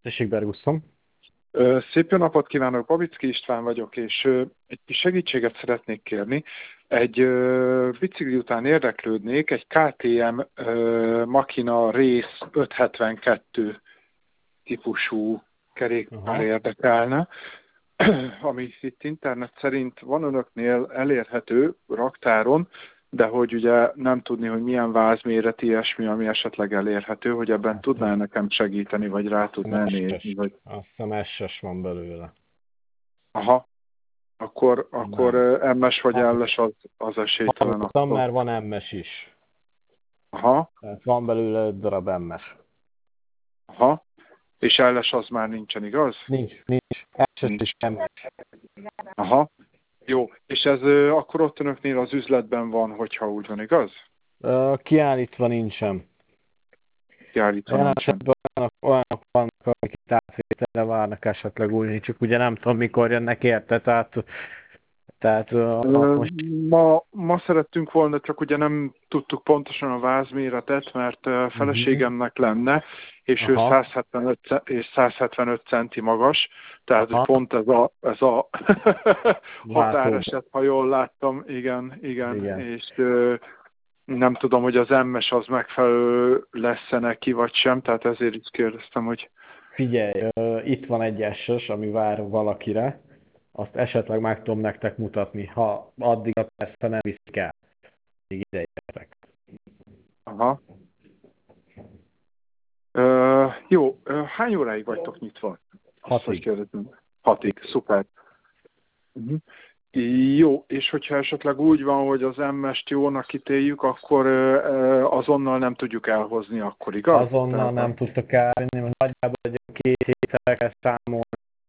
Tessék, Bergusszom. Szép jó napot kívánok, Babicki István vagyok, és egy kis segítséget szeretnék kérni. Egy bicikli után érdeklődnék, egy KTM Makina Race 572 típusú kerékpár Aha. érdekelne, ami itt internet szerint van önöknél elérhető raktáron, de hogy ugye nem tudni, hogy milyen vázméret, ilyesmi, ami esetleg elérhető, hogy ebben tudná nekem segíteni, vagy rá tudná nézni, vagy... Azt hiszem SS van belőle. Aha, akkor Nem. MS vagy LS az esélytelen Hallottam, akkor. mert van MS is. Aha, Tehát van belőle 5 darab MS. aha. És LS az már nincsen, igaz? Nincs. SS Nincs. is MS. Aha, jó. És ez akkor ott önöknél az üzletben van, hogyha úgy van, igaz? Kiállítva nincsen. Kiállítva Olyan nincsen. esetben olyanok vannak, akik átvételre várnak esetleg úgy, csak ugye nem tudom, mikor jönnek érte, tehát most... Ma szerettünk volna, csak ugye nem tudtuk pontosan a vázméretet, mert feleségemnek lenne, és ő Aha. 175 és 175 centi magas, tehát Aha. pont ez a határeset, Váltó. ha jól láttam, igen, Igen. és nem tudom, hogy az MS az megfelelő lesz-e neki, vagy sem, tehát ezért is kérdeztem, hogy... Figyelj, itt van egy SS, ami vár valakire, azt esetleg meg tudom nektek mutatni, ha addig persze nem viszik el, még ideértek. Aha. Jó, hány óráig vagytok nyitva? Azt, hogy 6-ig. kérdezünk. 6-ig, szuper. Uh-huh. Jó, és hogyha esetleg úgy van, hogy az MS-t jónak ítéljük, akkor azonnal nem tudjuk elhozni akkor, igaz? Azonnal nem tudtok elvenni, mert nagyjából egy 2 hétre kell számolni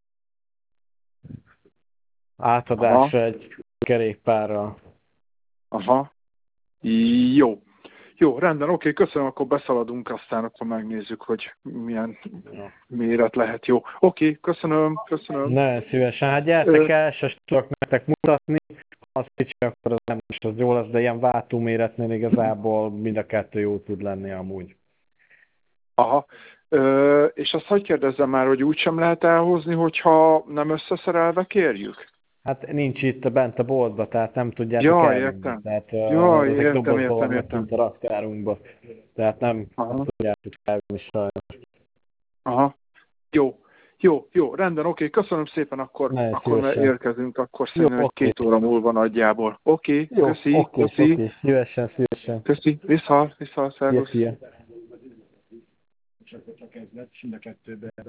átadásra egy kerékpárral. Aha. Jó. Jó, rendben, oké, köszönöm, akkor beszaladunk, aztán akkor megnézzük, hogy milyen méret lehet jó. Oké, köszönöm. Nagyon szívesen, hát gyertek el, és tudok nektek mutatni, ha az kicsi, akkor az nem is az jó lesz, de ilyen váltóméretnél igazából mind a kettő jó tud lenni amúgy. Aha. És azt hogy kérdezzem már, hogy úgy sem lehet elhozni, hogyha nem összeszerelve kérjük? Hát nincs itt bent a boltba, tehát nem tudjátok Jaj, elvinni. értem. Tehát Jaj, ezek értem, dobozba értem, vannak értem. kint a raktárunkba. Tehát nem Aha. tudjátok elvinni sajnos. Aha. Jó, rendben, oké, köszönöm szépen, akkor Szívesen. érkezünk, akkor szerintem egy 2 óra múlva nagyjából. Oké, köszi. Szívesen. Köszi, vissza, szervusz. Szia.